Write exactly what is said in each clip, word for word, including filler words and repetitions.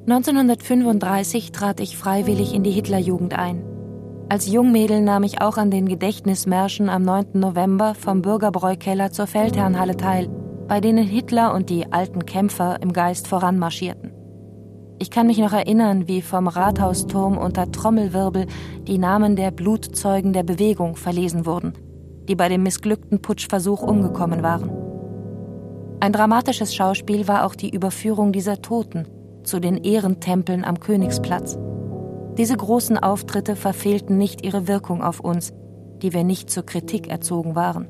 neunzehnhundertfünfunddreißig trat ich freiwillig in die Hitlerjugend ein. Als Jungmädel nahm ich auch an den Gedächtnismärschen am neunten November vom Bürgerbräukeller zur Feldherrnhalle teil, bei denen Hitler und die alten Kämpfer im Geist voranmarschierten. Ich kann mich noch erinnern, wie vom Rathausturm unter Trommelwirbel die Namen der Blutzeugen der Bewegung verlesen wurden, die bei dem missglückten Putschversuch umgekommen waren. Ein dramatisches Schauspiel war auch die Überführung dieser Toten zu den Ehrentempeln am Königsplatz. Diese großen Auftritte verfehlten nicht ihre Wirkung auf uns, die wir nicht zur Kritik erzogen waren.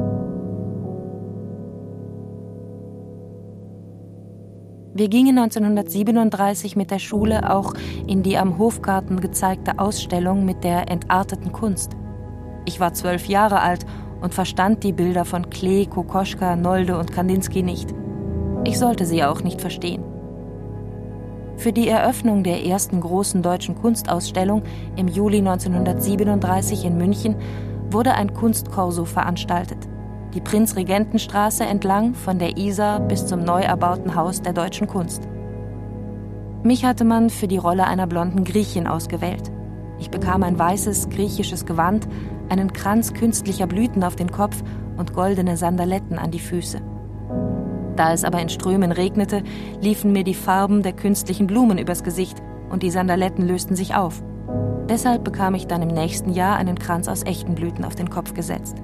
Wir gingen neunzehnhundertsiebenunddreißig mit der Schule auch in die am Hofgarten gezeigte Ausstellung mit der entarteten Kunst. Ich war zwölf Jahre alt und verstand die Bilder von Klee, Kokoschka, Nolde und Kandinsky nicht. Ich sollte sie auch nicht verstehen. Für die Eröffnung der ersten großen deutschen Kunstausstellung im Juli neunzehnhundertsiebenunddreißig in München wurde ein Kunstkorso veranstaltet. Die Prinzregentenstraße entlang von der Isar bis zum neu erbauten Haus der Deutschen Kunst. Mich hatte man für die Rolle einer blonden Griechin ausgewählt. Ich bekam ein weißes griechisches Gewand, einen Kranz künstlicher Blüten auf den Kopf und goldene Sandaletten an die Füße. Da es aber in Strömen regnete, liefen mir die Farben der künstlichen Blumen übers Gesicht und die Sandaletten lösten sich auf. Deshalb bekam ich dann im nächsten Jahr einen Kranz aus echten Blüten auf den Kopf gesetzt.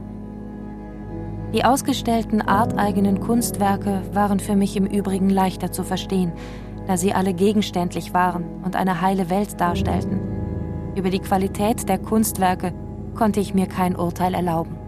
Die ausgestellten arteigenen Kunstwerke waren für mich im Übrigen leichter zu verstehen, da sie alle gegenständlich waren und eine heile Welt darstellten. Über die Qualität der Kunstwerke konnte ich mir kein Urteil erlauben.